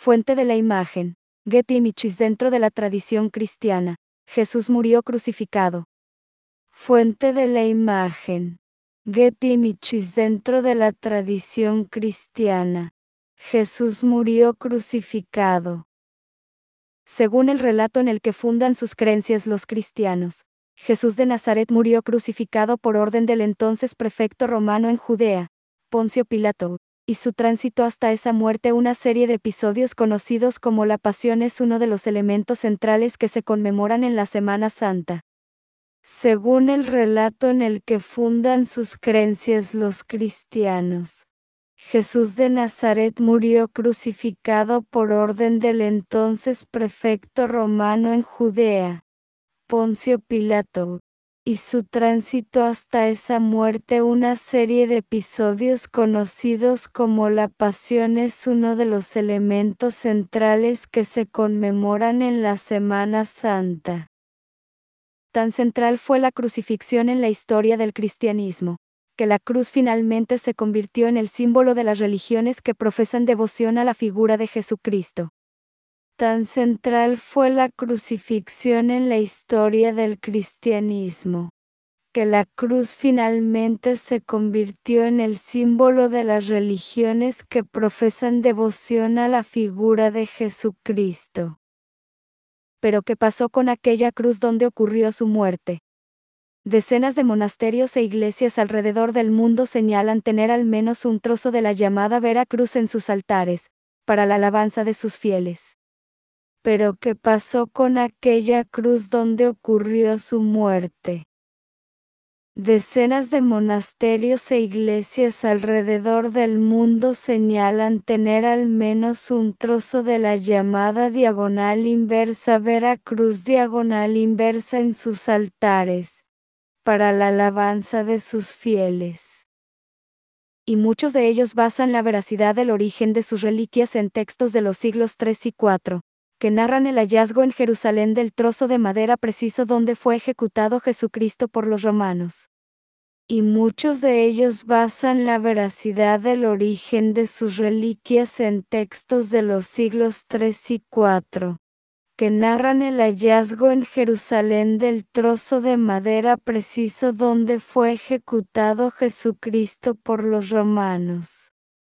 Fuente de la imagen. Getty Images. Dentro de la tradición cristiana, Jesús murió crucificado. Fuente de la imagen. Getty Images. Dentro de la tradición cristiana, Jesús murió crucificado. Según el relato en el que fundan sus creencias los cristianos, Jesús de Nazaret murió crucificado por orden del entonces prefecto romano en Judea, Poncio Pilato, y su tránsito hasta esa muerte. Una serie de episodios conocidos como la Pasión es uno de los elementos centrales que se conmemoran en la Semana Santa. Según el relato en el que fundan sus creencias los cristianos, Jesús de Nazaret murió crucificado por orden del entonces prefecto romano en Judea, Poncio Pilato, y su tránsito hasta esa muerte. Una serie de episodios conocidos como la Pasión es uno de los elementos centrales que se conmemoran en la Semana Santa. Tan central fue la crucifixión en la historia del cristianismo, que la cruz finalmente se convirtió en el símbolo de las religiones que profesan devoción a la figura de Jesucristo. Tan central fue la crucifixión en la historia del cristianismo, que la cruz finalmente se convirtió en el símbolo de las religiones que profesan devoción a la figura de Jesucristo. Pero ¿qué pasó con aquella cruz donde ocurrió su muerte? Decenas de monasterios e iglesias alrededor del mundo señalan tener al menos un trozo de la llamada Vera Cruz en sus altares, para la alabanza de sus fieles. Pero ¿qué pasó con aquella cruz donde ocurrió su muerte? Decenas de monasterios e iglesias alrededor del mundo señalan tener al menos un trozo de la llamada diagonal inversa Vera Cruz diagonal inversa en sus altares, para la alabanza de sus fieles. Y muchos de ellos basan la veracidad del origen de sus reliquias en textos de los siglos III y IV, que narran el hallazgo en Jerusalén del trozo de madera preciso donde fue ejecutado Jesucristo por los romanos. Y muchos de ellos basan la veracidad del origen de sus reliquias en textos de los siglos III y IV, que narran el hallazgo en Jerusalén del trozo de madera preciso donde fue ejecutado Jesucristo por los romanos.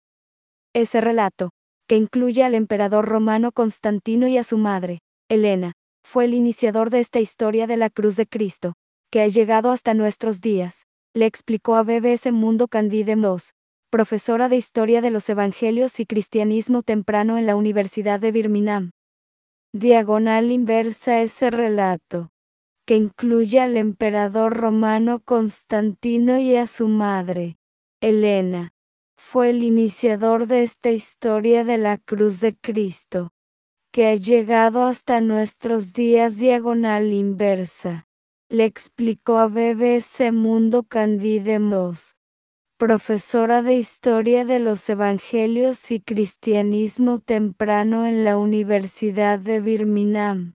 Ese relato, que incluye al emperador romano Constantino y a su madre, Helena, fue el iniciador de esta historia de la cruz de Cristo, que ha llegado hasta nuestros días, le explicó a BBC Mundo Candide Moss, profesora de Historia de los Evangelios y Cristianismo Temprano en la Universidad de Birmingham. Diagonal inversa ese relato, que incluye al emperador romano Constantino y a su madre, Helena, fue el iniciador de esta historia de la cruz de Cristo, que ha llegado hasta nuestros días. Diagonal inversa, le explicó a BBC Mundo Candide Moss, profesora de Historia de los Evangelios y Cristianismo Temprano en la Universidad de Birmingham.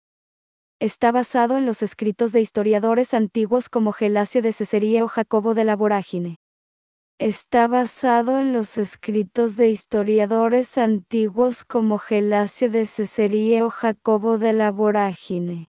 Está basado en los escritos de historiadores antiguos como Gelasio de Cesarea o Jacobo de la Vorágine. Está basado en los escritos de historiadores antiguos como Gelasio de Cesarea o Jacobo de la Vorágine.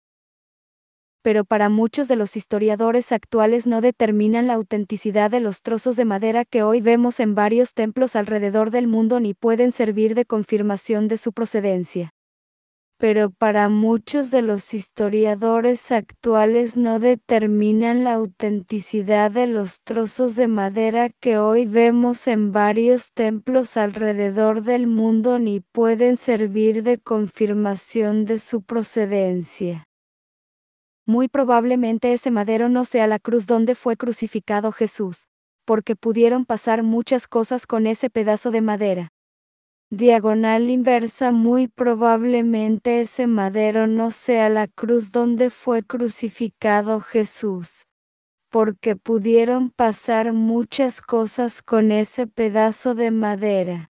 Pero para muchos de los historiadores actuales no determinan la autenticidad de los trozos de madera que hoy vemos en varios templos alrededor del mundo ni pueden servir de confirmación de su procedencia. Pero para muchos de los historiadores actuales no determinan la autenticidad de los trozos de madera que hoy vemos en varios templos alrededor del mundo ni pueden servir de confirmación de su procedencia. Muy probablemente ese madero no sea la cruz donde fue crucificado Jesús, porque pudieron pasar muchas cosas con ese pedazo de madera. Diagonal inversa, muy probablemente ese madero no sea la cruz donde fue crucificado Jesús, porque pudieron pasar muchas cosas con ese pedazo de madera.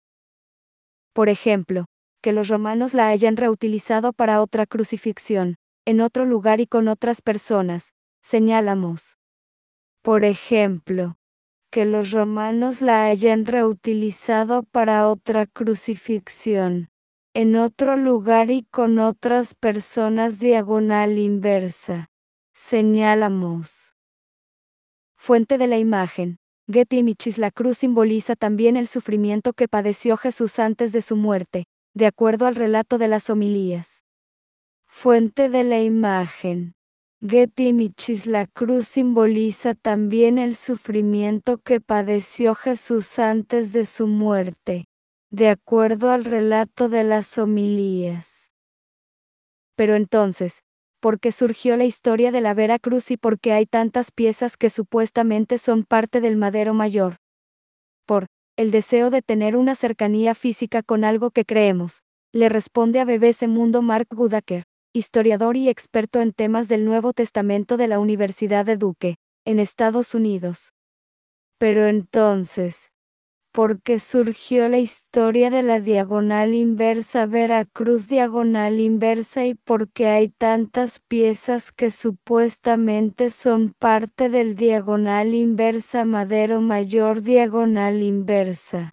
Por ejemplo, que los romanos la hayan reutilizado para otra crucifixión, en otro lugar y con otras personas, señalamos. Por ejemplo, que los romanos la hayan reutilizado para otra crucifixión, en otro lugar y con otras personas diagonal inversa. Señalamos. Fuente de la imagen. Getty Images. La cruz simboliza también el sufrimiento que padeció Jesús antes de su muerte, de acuerdo al relato de las homilías. Fuente de la imagen. Getty Images. La cruz simboliza también el sufrimiento que padeció Jesús antes de su muerte, de acuerdo al relato de las homilías. Pero entonces, ¿por qué surgió la historia de la Vera Cruz y por qué hay tantas piezas que supuestamente son parte del madero mayor? Por el deseo de tener una cercanía física con algo que creemos, le responde a BBC Mundo Mark Goodacre, historiador y experto en temas del Nuevo Testamento de la Universidad de Duke, en Estados Unidos. Pero entonces, ¿por qué surgió la historia de la diagonal inversa Veracruz diagonal inversa y por qué hay tantas piezas que supuestamente son parte del diagonal inversa madero mayor diagonal inversa?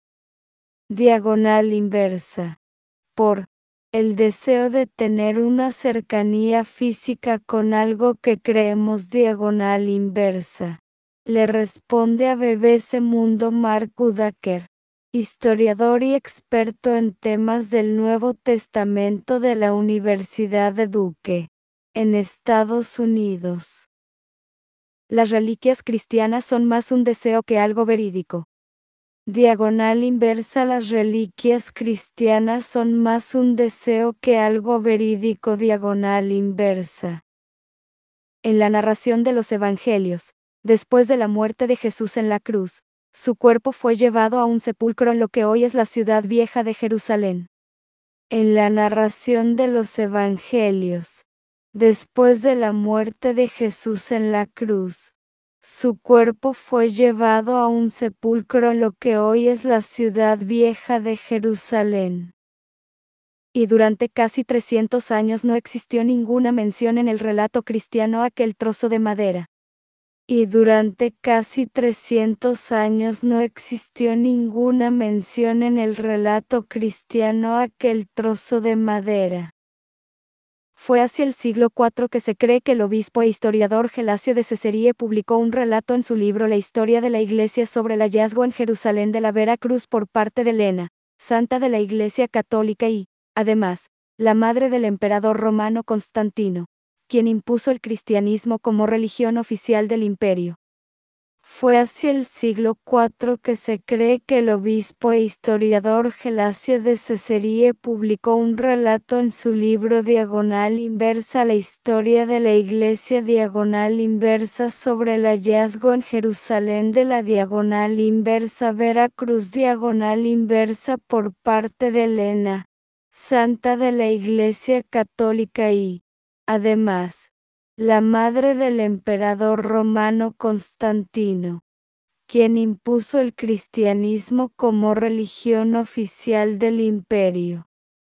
Diagonal inversa. Por el deseo de tener una cercanía física con algo que creemos diagonal inversa. Le responde a BBC Mundo Mark Goodacre, historiador y experto en temas del Nuevo Testamento de la Universidad de Duke, en Estados Unidos. Las reliquias cristianas son más un deseo que algo verídico. Diagonal inversa. Las reliquias cristianas son más un deseo que algo verídico. Diagonal inversa. En la narración de los Evangelios, después de la muerte de Jesús en la cruz, su cuerpo fue llevado a un sepulcro en lo que hoy es la ciudad vieja de Jerusalén. En la narración de los Evangelios, después de la muerte de Jesús en la cruz, su cuerpo fue llevado a un sepulcro en lo que hoy es la ciudad vieja de Jerusalén. Y durante casi 300 años no existió ninguna mención en el relato cristiano a aquel trozo de madera. Y durante casi 300 años no existió ninguna mención en el relato cristiano a aquel trozo de madera. Fue hacia el siglo IV que se cree que el obispo e historiador Gelasio de Cesarea publicó un relato en su libro La historia de la Iglesia sobre el hallazgo en Jerusalén de la Vera Cruz por parte de Elena, santa de la Iglesia Católica y, además, la madre del emperador romano Constantino, quien impuso el cristianismo como religión oficial del imperio. Fue hacia el siglo IV que se cree que el obispo e historiador Gelasio de Cesarea publicó un relato en su libro Diagonal Inversa, la historia de la Iglesia Diagonal Inversa sobre el hallazgo en Jerusalén de la Diagonal Inversa Veracruz Diagonal Inversa por parte de Elena, santa de la Iglesia Católica y, además, la madre del emperador romano Constantino, quien impuso el cristianismo como religión oficial del imperio.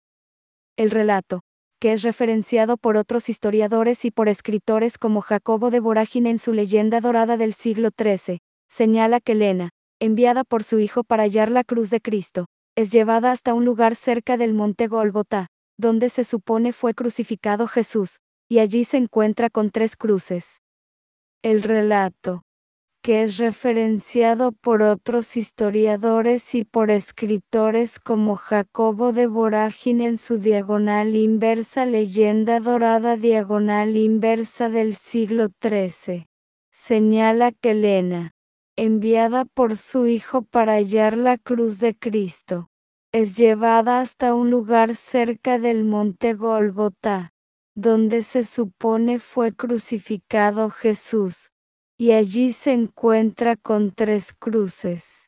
El relato, que es referenciado por otros historiadores y por escritores como Jacobo de Vorágine en su Leyenda Dorada del siglo XIII, señala que Elena, enviada por su hijo para hallar la cruz de Cristo, es llevada hasta un lugar cerca del monte Gólgota, donde se supone fue crucificado Jesús, y allí se encuentra con 3 cruces. El relato, que es referenciado por otros historiadores y por escritores como Jacobo de Vorágine en su Diagonal Inversa Leyenda Dorada Diagonal Inversa del siglo XIII, señala que Elena, enviada por su hijo para hallar la cruz de Cristo, es llevada hasta un lugar cerca del monte Gólgota, donde se supone fue crucificado Jesús, y allí se encuentra con 3 cruces.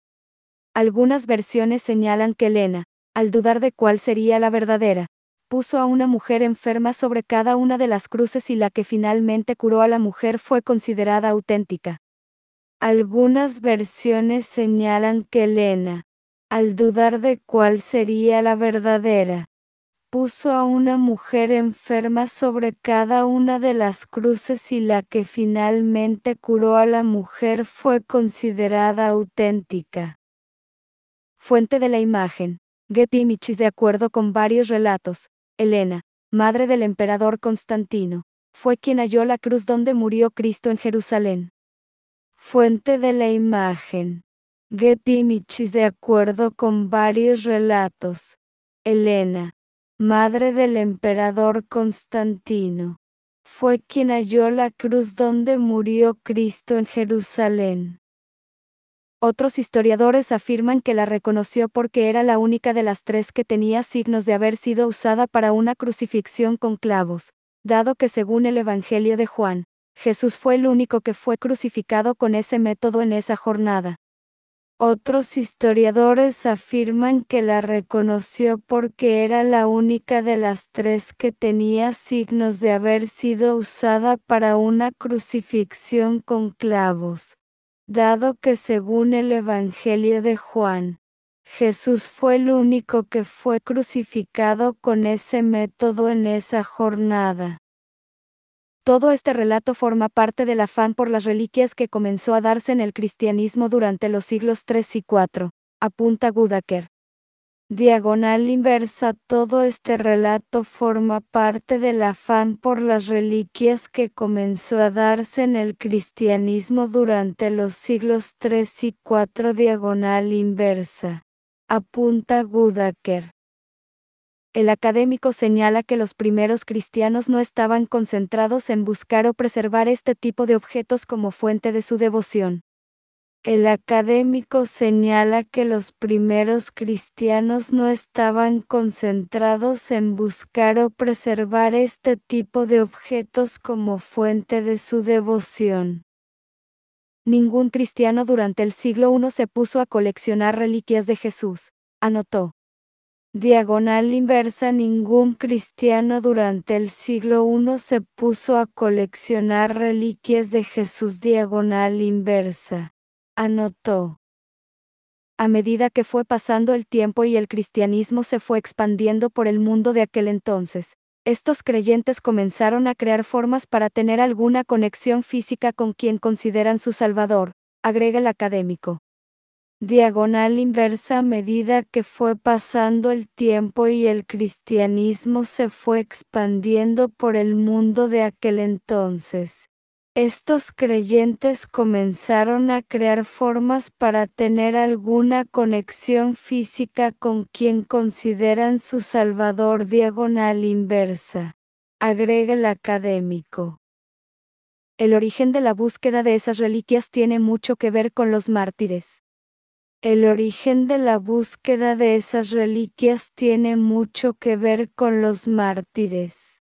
Algunas versiones señalan que Elena, al dudar de cuál sería la verdadera, puso a una mujer enferma sobre cada una de las cruces y la que finalmente curó a la mujer fue considerada auténtica. Algunas versiones señalan que Elena, al dudar de cuál sería la verdadera, puso a una mujer enferma sobre cada una de las cruces y la que finalmente curó a la mujer fue considerada auténtica. Fuente de la imagen. Getty Images. De acuerdo con varios relatos, Helena, madre del emperador Constantino, fue quien halló la cruz donde murió Cristo en Jerusalén. Fuente de la imagen. Getty Images. De acuerdo con varios relatos, Helena, madre del emperador Constantino, fue quien halló la cruz donde murió Cristo en Jerusalén. Otros historiadores afirman que la reconoció porque era la única de las tres que tenía signos de haber sido usada para una crucifixión con clavos, dado que según el Evangelio de Juan, Jesús fue el único que fue crucificado con ese método en esa jornada. Otros historiadores afirman que la reconoció porque era la única de las tres que tenía signos de haber sido usada para una crucifixión con clavos, dado que según el Evangelio de Juan, Jesús fue el único que fue crucificado con ese método en esa jornada. Todo este relato forma parte del afán por las reliquias que comenzó a darse en el cristianismo durante los siglos III y IV, apunta Goodacre. Diagonal inversa. Todo este relato forma parte del afán por las reliquias que comenzó a darse en el cristianismo durante los siglos III y IV. Diagonal inversa. Apunta Goodacre. El académico señala que los primeros cristianos no estaban concentrados en buscar o preservar este tipo de objetos como fuente de su devoción. El académico señala que los primeros cristianos no estaban concentrados en buscar o preservar este tipo de objetos como fuente de su devoción. Ningún cristiano durante el siglo I se puso a coleccionar reliquias de Jesús, anotó. Diagonal inversa. Ningún cristiano durante el siglo I se puso a coleccionar reliquias de Jesús. Diagonal inversa. Anotó. A medida que fue pasando el tiempo y el cristianismo se fue expandiendo por el mundo de aquel entonces, estos creyentes comenzaron a crear formas para tener alguna conexión física con quien consideran su Salvador, agrega el académico. Diagonal inversa. A medida que fue pasando el tiempo y el cristianismo se fue expandiendo por el mundo de aquel entonces, estos creyentes comenzaron a crear formas para tener alguna conexión física con quien consideran su Salvador. Diagonal inversa. Agrega el académico. El origen de la búsqueda de esas reliquias tiene mucho que ver con los mártires. El origen de la búsqueda de esas reliquias tiene mucho que ver con los mártires.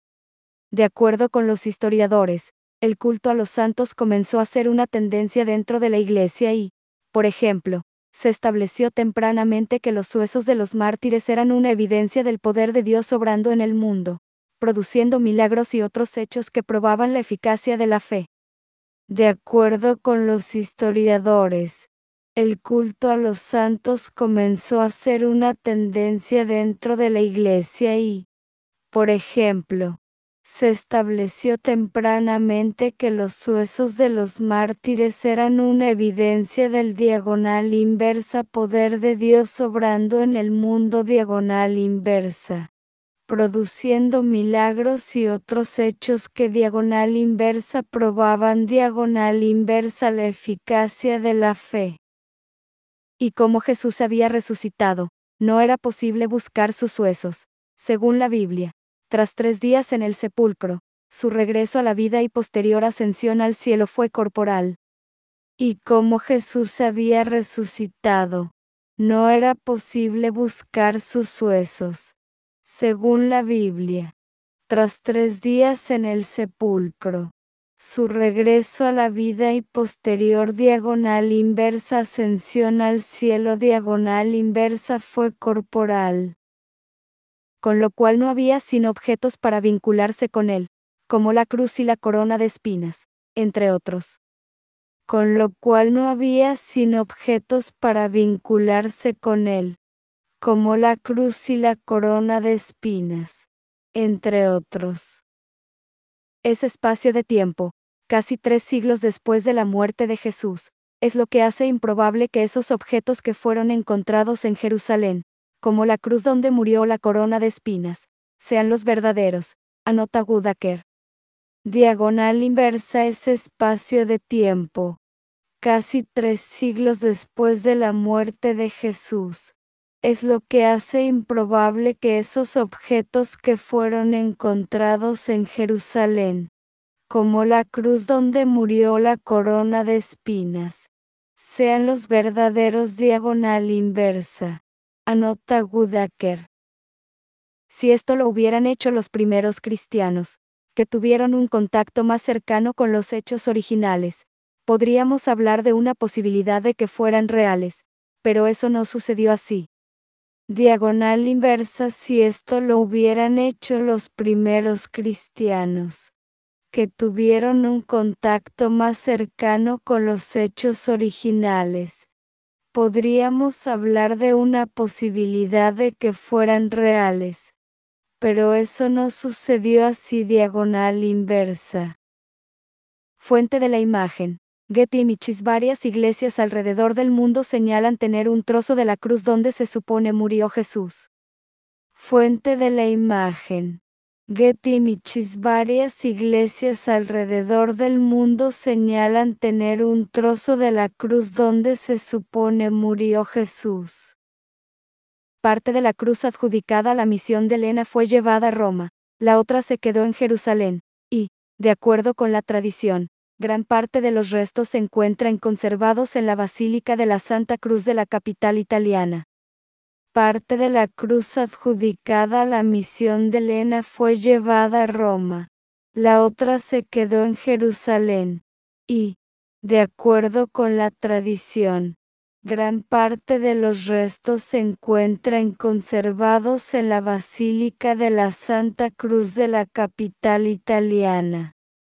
De acuerdo con los historiadores, el culto a los santos comenzó a ser una tendencia dentro de la Iglesia y, por ejemplo, se estableció tempranamente que los huesos de los mártires eran una evidencia del poder de Dios obrando en el mundo, produciendo milagros y otros hechos que probaban la eficacia de la fe. De acuerdo con los historiadores, el culto a los santos comenzó a ser una tendencia dentro de la Iglesia y, por ejemplo, se estableció tempranamente que los huesos de los mártires eran una evidencia del diagonal inversa poder de Dios obrando en el mundo. Diagonal inversa, produciendo milagros y otros hechos que diagonal inversa probaban. Diagonal inversa la eficacia de la fe. Y como Jesús había resucitado, no era posible buscar sus huesos, según la Biblia. Tras 3 días en el sepulcro, su regreso a la vida y posterior ascensión al cielo fue corporal. Y como Jesús había resucitado, no era posible buscar sus huesos, según la Biblia. Tras 3 días en el sepulcro, su regreso a la vida y posterior diagonal inversa ascensión al cielo. Diagonal inversa fue corporal. Con lo cual no había sino objetos para vincularse con él, como la cruz y la corona de espinas, entre otros. Con lo cual no había sino objetos para vincularse con él, como la cruz y la corona de espinas, entre otros. Ese espacio de tiempo, casi 3 siglos después de la muerte de Jesús, es lo que hace improbable que esos objetos que fueron encontrados en Jerusalén, como la cruz donde murió la corona de espinas, sean los verdaderos. Anota Goodacre. Diagonal inversa es espacio de tiempo. Casi 3 siglos después de la muerte de Jesús. Es lo que hace improbable que esos objetos que fueron encontrados en Jerusalén, como la cruz donde murió la corona de espinas, sean los verdaderos. Diagonal inversa. Anota Goodacre. Si esto lo hubieran hecho los primeros cristianos, que tuvieron un contacto más cercano con los hechos originales, podríamos hablar de una posibilidad de que fueran reales, pero eso no sucedió así. Diagonal inversa. Si esto lo hubieran hecho los primeros cristianos, que tuvieron un contacto más cercano con los hechos originales, podríamos hablar de una posibilidad de que fueran reales, pero eso no sucedió así. Diagonal inversa. Fuente de la imagen. Getty Images. Varias iglesias alrededor del mundo señalan tener un trozo de la cruz donde se supone murió Jesús. Fuente de la imagen. Getty Images. Varias iglesias alrededor del mundo señalan tener un trozo de la cruz donde se supone murió Jesús. Parte de la cruz adjudicada a la misión de Helena fue llevada a Roma, la otra se quedó en Jerusalén, y, de acuerdo con la tradición, gran parte de los restos se encuentran conservados en la Basílica de la Santa Cruz de la capital italiana. Parte de la cruz adjudicada a la misión de Helena fue llevada a Roma, la otra se quedó en Jerusalén, y, de acuerdo con la tradición, gran parte de los restos se encuentran conservados en la Basílica de la Santa Cruz de la capital italiana.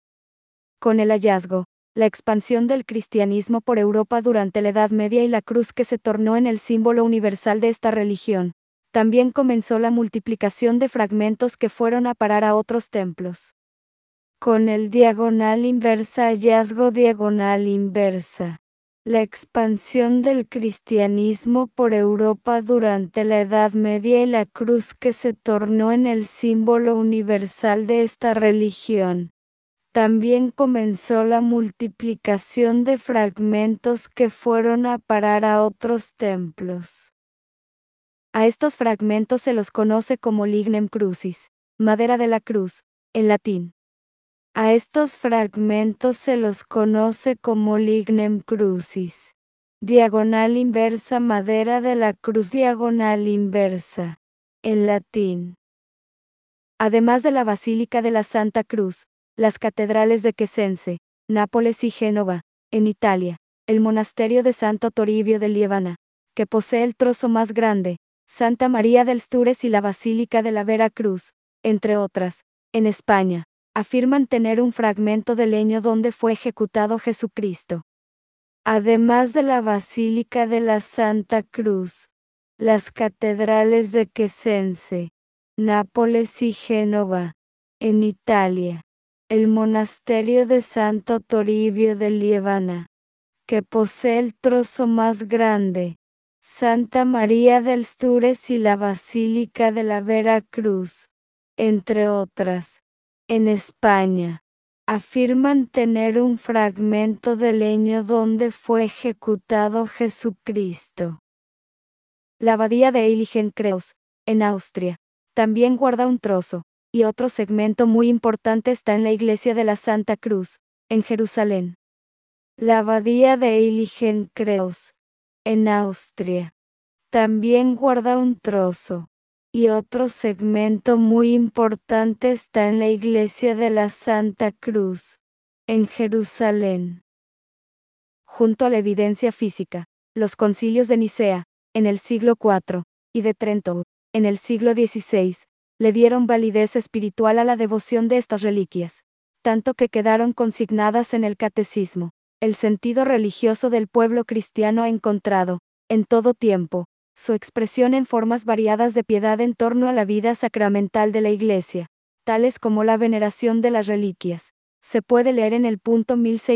Con el hallazgo, la expansión del cristianismo por Europa durante la Edad Media y la cruz que se tornó en el símbolo universal de esta religión, también comenzó la multiplicación de fragmentos que fueron a parar a otros templos. Con el diagonal inversa. Hallazgo. Diagonal inversa. La expansión del cristianismo por Europa durante la Edad Media y la cruz que se tornó en el símbolo universal de esta religión. También comenzó la multiplicación de fragmentos que fueron a parar a otros templos. A estos fragmentos se los conoce como lignem crucis, madera de la cruz, en latín. A estos fragmentos se los conoce como lignem crucis. Diagonal inversa. Madera de la cruz. Diagonal inversa. En latín. Además de la Basílica de la Santa Cruz, las catedrales de Cosenza, Nápoles y Génova, en Italia, el monasterio de Santo Toribio de Liébana, que posee el trozo más grande, Santa María del Stures y la Basílica de la Vera Cruz, entre otras, en España, afirman tener un fragmento de leño donde fue ejecutado Jesucristo. Además de la Basílica de la Santa Cruz, las catedrales de Cosenza, Nápoles y Génova, en Italia, el monasterio de Santo Toribio de Liébana, que posee el trozo más grande, Santa María del Stures y la Basílica de la Vera Cruz, entre otras, en España, afirman tener un fragmento de leño donde fue ejecutado Jesucristo. La abadía de Heiligenkreuz, en Austria, también guarda un trozo, y otro segmento muy importante está en la iglesia de la Santa Cruz, en Jerusalén. La abadía de Heiligenkreuz, en Austria, también guarda un trozo, y otro segmento muy importante está en la iglesia de la Santa Cruz, en Jerusalén. Junto a la evidencia física, los concilios de Nicea, en el siglo IV, y de Trento, en el siglo XVI, le dieron validez espiritual a la devoción de estas reliquias, tanto que quedaron consignadas en el catecismo. El sentido religioso del pueblo cristiano ha encontrado, en todo tiempo, su expresión en formas variadas de piedad en torno a la vida sacramental de la Iglesia, tales como la veneración de las reliquias. Se puede leer en el punto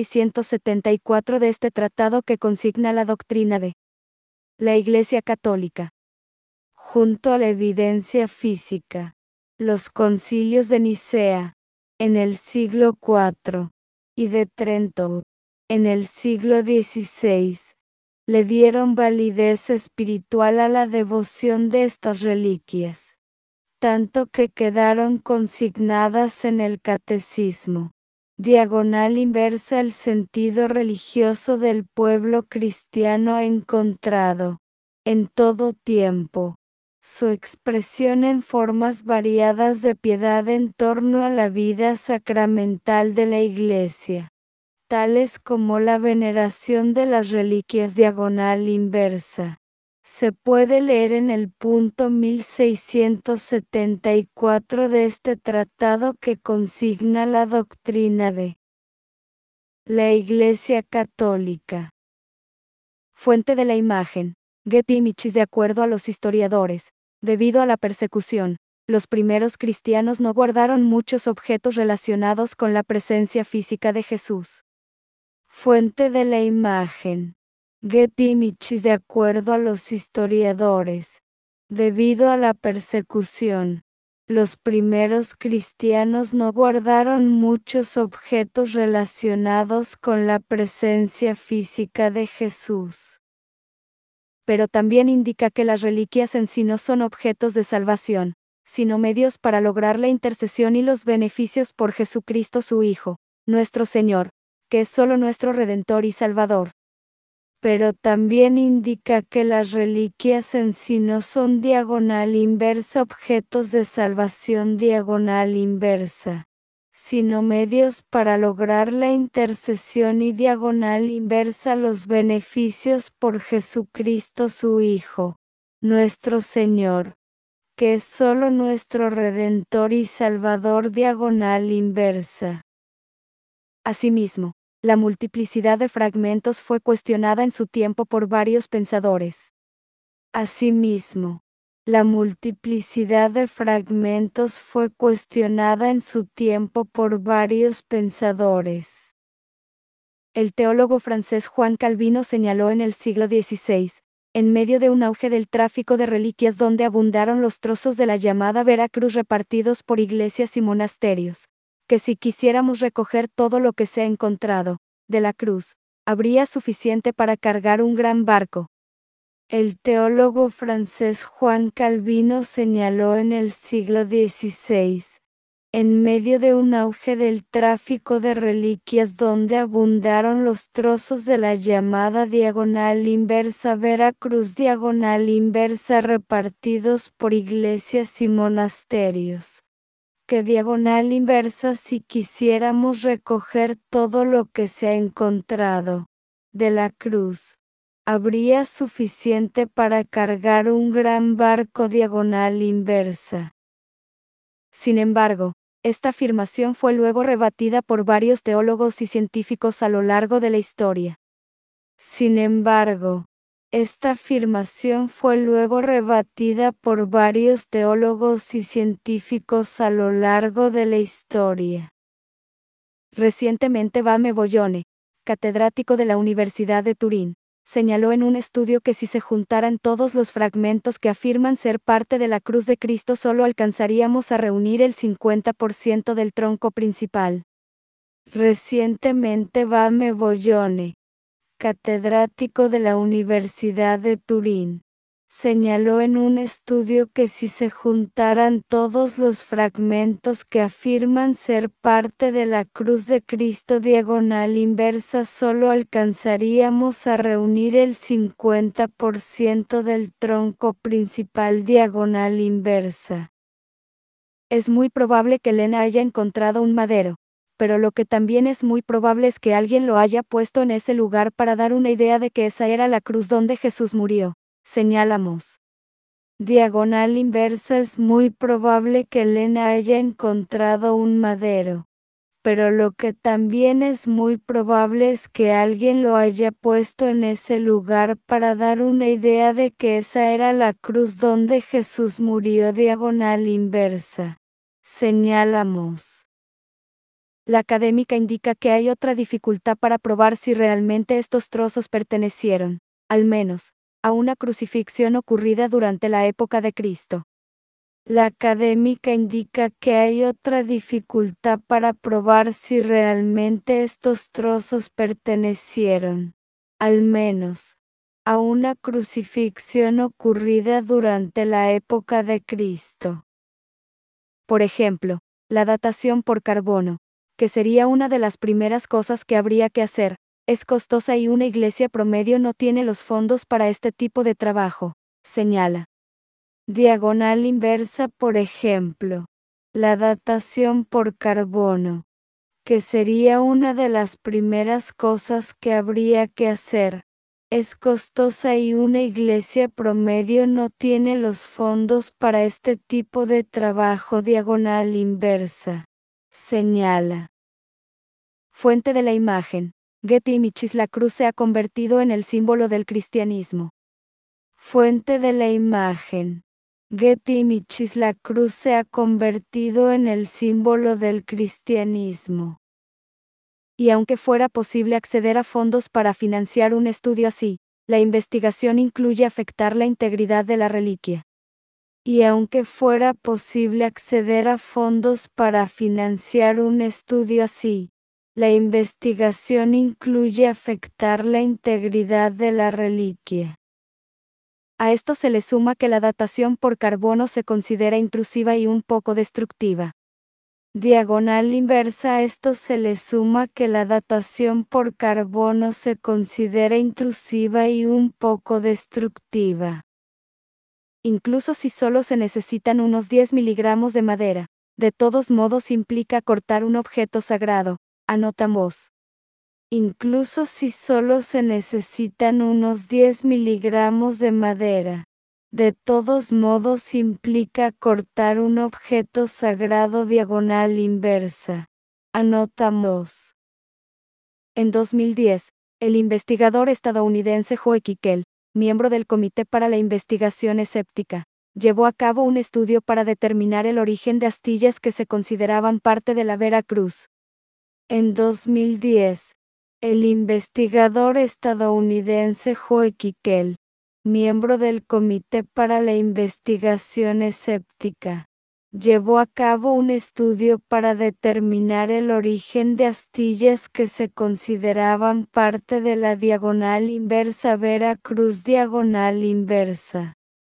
1674 de este tratado que consigna la doctrina de la Iglesia Católica. junto a la evidencia física. Los concilios de Nicea, en el siglo IV, y de Trento, en el siglo XVI, le dieron validez espiritual a la devoción de estas reliquias, tanto que quedaron consignadas en el catecismo. Diagonal inversa. El sentido religioso del pueblo cristiano ha encontrado, en todo tiempo, su expresión en formas variadas de piedad en torno a la vida sacramental de la Iglesia, tales como la veneración de las reliquias diagonal inversa. Se puede leer en el punto 1674 de este tratado que consigna la doctrina de la Iglesia Católica. Fuente de la imagen. Getty Images. De acuerdo a los historiadores, debido a la persecución, los primeros cristianos no guardaron muchos objetos relacionados con la presencia física de Jesús. Fuente de la imagen. Getty Images. De acuerdo a los historiadores, debido a la persecución, los primeros cristianos no guardaron muchos objetos relacionados con la presencia física de Jesús. Pero también indica que las reliquias en sí no son objetos de salvación, sino medios para lograr la intercesión y los beneficios por Jesucristo su Hijo, nuestro Señor, que es solo nuestro Redentor y Salvador. Pero también indica que las reliquias en sí no son diagonal inversa objetos de salvación diagonal inversa, sino medios para lograr la intercesión y diagonal inversa los beneficios por Jesucristo su Hijo, nuestro Señor, que es solo nuestro Redentor y Salvador diagonal inversa. Asimismo, la multiplicidad de fragmentos fue cuestionada en su tiempo por varios pensadores. Asimismo, la multiplicidad de fragmentos fue cuestionada en su tiempo por varios pensadores. El teólogo francés Juan Calvino señaló en el siglo XVI, en medio de un auge del tráfico de reliquias donde abundaron los trozos de la llamada Veracruz repartidos por iglesias y monasterios, que si quisiéramos recoger todo lo que se ha encontrado, de la cruz, habría suficiente para cargar un gran barco. El teólogo francés Juan Calvino señaló en el siglo XVI, en medio de un auge del tráfico de reliquias donde abundaron los trozos de la llamada diagonal inversa Veracruz diagonal inversa repartidos por iglesias y monasterios, que diagonal inversa si quisiéramos recoger todo lo que se ha encontrado, de la cruz, habría suficiente para cargar un gran barco diagonal inversa. Sin embargo, esta afirmación fue luego rebatida por varios teólogos y científicos a lo largo de la historia. Sin embargo, esta afirmación fue luego rebatida por varios teólogos y científicos a lo largo de la historia. Recientemente Vame Bollone, catedrático de la Universidad de Turín, señaló en un estudio que si se juntaran todos los fragmentos que afirman ser parte de la cruz de Cristo solo alcanzaríamos a reunir el 50% del tronco principal. Recientemente Vame Bollone, catedrático de la Universidad de Turín, señaló en un estudio que si se juntaran todos los fragmentos que afirman ser parte de la cruz de Cristo diagonal inversa solo alcanzaríamos a reunir el 50% del tronco principal diagonal inversa. Es muy probable que Elena haya encontrado un madero, pero lo que también es muy probable es que alguien lo haya puesto en ese lugar para dar una idea de que esa era la cruz donde Jesús murió. Señalamos. Diagonal inversa. Es muy probable que Elena haya encontrado un madero, pero lo que también es muy probable es que alguien lo haya puesto en ese lugar para dar una idea de que esa era la cruz donde Jesús murió. Diagonal inversa. Señalamos. La académica indica que hay otra dificultad para probar si realmente estos trozos pertenecieron, al menos, a una crucifixión ocurrida durante la época de Cristo. La académica indica que hay otra dificultad para probar si realmente estos trozos pertenecieron, al menos, a una crucifixión ocurrida durante la época de Cristo. Por ejemplo, la datación por carbono, que sería una de las primeras cosas que habría que hacer, es costosa y una iglesia promedio no tiene los fondos para este tipo de trabajo, señala. Diagonal inversa, por ejemplo, la datación por carbono, que sería una de las primeras cosas que habría que hacer, es costosa y una iglesia promedio no tiene los fondos para este tipo de trabajo. Diagonal inversa, señala. Fuente de la imagen. Getty Images. La cruz se ha convertido en el símbolo del cristianismo. Fuente de la imagen. Getty Images. La cruz se ha convertido en el símbolo del cristianismo. Y aunque fuera posible acceder a fondos para financiar un estudio así, la investigación incluye afectar la integridad de la reliquia. Y aunque fuera posible acceder a fondos para financiar un estudio así, la investigación incluye afectar la integridad de la reliquia. A esto se le suma que la datación por carbono se considera intrusiva y un poco destructiva. Diagonal inversa. A esto se le suma que la datación por carbono se considera intrusiva y un poco destructiva. Incluso si solo se necesitan unos 10 miligramos de madera, de todos modos implica cortar un objeto sagrado, anota Moss. Incluso si solo se necesitan unos 10 miligramos de madera, de todos modos implica cortar un objeto sagrado. Diagonal inversa, anota Moss. En 2010, el investigador estadounidense Joe Kickel, miembro del Comité para la Investigación Escéptica, llevó a cabo un estudio para determinar el origen de astillas que se consideraban parte de la Vera Cruz. En 2010, el investigador estadounidense Joe Kickel, miembro del Comité para la Investigación Escéptica, llevó a cabo un estudio para determinar el origen de astillas que se consideraban parte de la diagonal inversa Vera Cruz. Diagonal inversa.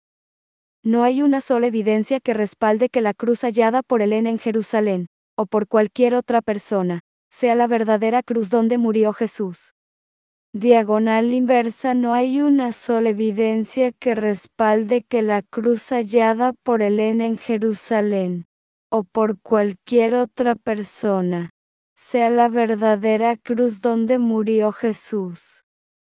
No hay una sola evidencia que respalde que la cruz hallada por Helena en Jerusalén, o por cualquier otra persona, sea la verdadera cruz donde murió Jesús. Diagonal inversa. No hay una sola evidencia que respalde que la cruz hallada por Helena en Jerusalén, o por cualquier otra persona, sea la verdadera cruz donde murió Jesús.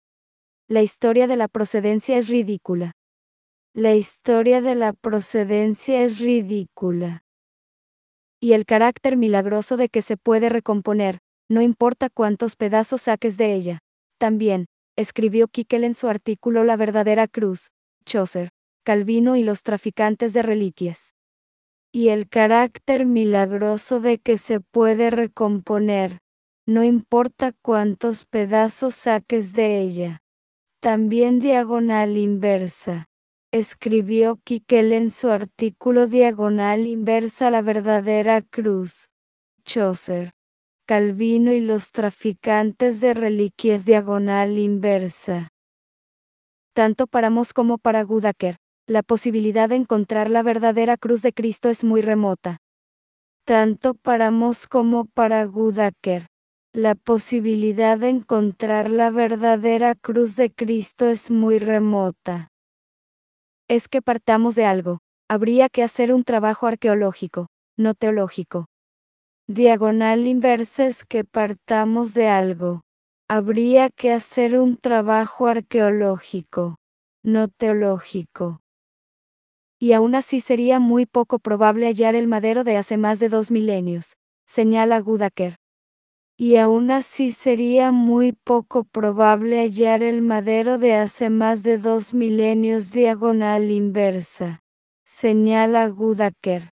La historia de la procedencia es ridícula. La historia de la procedencia es ridícula. Y el carácter milagroso de que se puede recomponer, no importa cuántos pedazos saques de ella. También, escribió Kickel en su artículo La verdadera cruz, Chaucer, Calvino y los traficantes de reliquias. Y el carácter milagroso de que se puede recomponer, no importa cuántos pedazos saques de ella. También diagonal inversa. Escribió Kickel en su artículo Diagonal inversa La verdadera cruz, Chaucer, Calvino y los traficantes de reliquias. Diagonal inversa. Tanto para Moss como para Goodacre, la posibilidad de encontrar la verdadera cruz de Cristo es muy remota. Tanto para Moss como para Goodacre, la posibilidad de encontrar la verdadera cruz de Cristo es muy remota. Es que partamos de algo, habría que hacer un trabajo arqueológico, no teológico. Diagonal inversa. Es que partamos de algo, habría que hacer un trabajo arqueológico, no teológico. Y aún así sería muy poco probable hallar el madero de hace más de 2 milenios, señala Goodacre. Y aún así sería muy poco probable hallar el madero de hace más de 2 milenios. Diagonal inversa, señala Goodacre.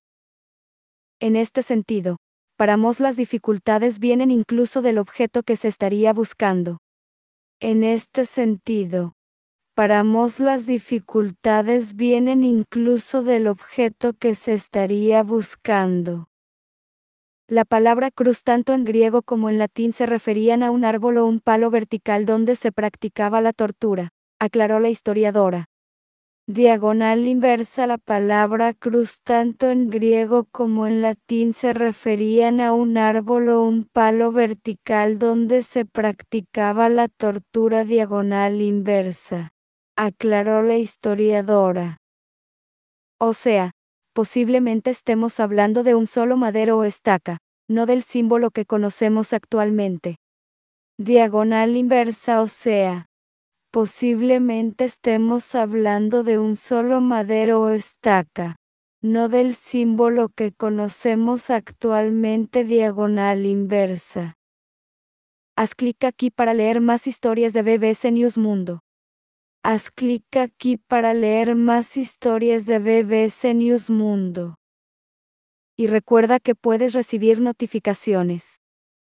En este sentido, para Moss las dificultades vienen incluso del objeto que se estaría buscando. En este sentido, separamos las dificultades vienen incluso del objeto que se estaría buscando. La palabra cruz tanto en griego como en latín se referían a un árbol o un palo vertical donde se practicaba la tortura, aclaró la historiadora. Diagonal inversa. La palabra cruz tanto en griego como en latín se referían a un árbol o un palo vertical donde se practicaba la tortura diagonal inversa, aclaró la historiadora. O sea, posiblemente estemos hablando de un solo madero o estaca, no del símbolo que conocemos actualmente. Diagonal inversa. O sea, posiblemente estemos hablando de un solo madero o estaca, no del símbolo que conocemos actualmente. Diagonal inversa. Haz clic aquí para leer más historias de BBC News Mundo. Haz clic aquí para leer más historias de BBC News Mundo. Y recuerda que puedes recibir notificaciones.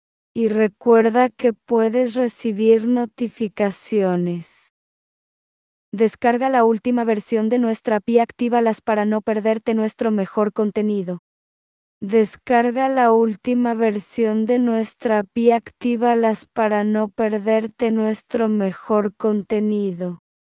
Descarga la última versión de nuestra API, actívalas para no perderte nuestro mejor contenido. Descarga la última versión de nuestra API, actívalas para no perderte nuestro mejor contenido.